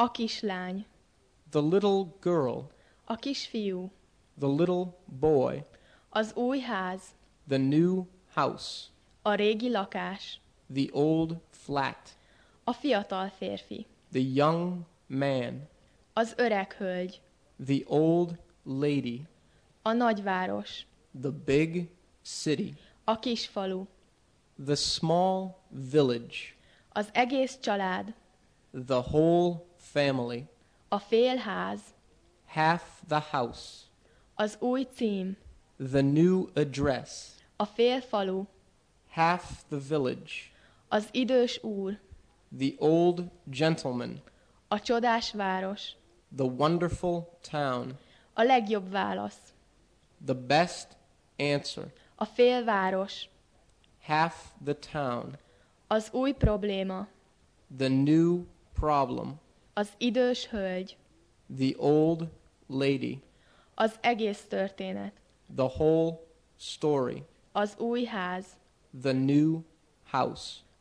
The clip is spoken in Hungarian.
A kislány. The little girl. A kisfiú. The little boy. Az új ház. The new house. A régi lakás. The old flat. A fiatal férfi. The young man. Az öreg hölgy. The old lady. A nagyváros. The big city. A kis falu. The small village. Az egész család. The whole family. A fél ház. Half the house. Az új cím. The new address. A fél falu. Half the village. Az idős úr. The old gentleman. A csodás város. The wonderful town. A legjobb válasz. The best answer. A félváros. Half the town. Az új probléma. The new problem. Az idős hölgy. The old lady. Az egész történet. The whole story. Az új ház. The new house.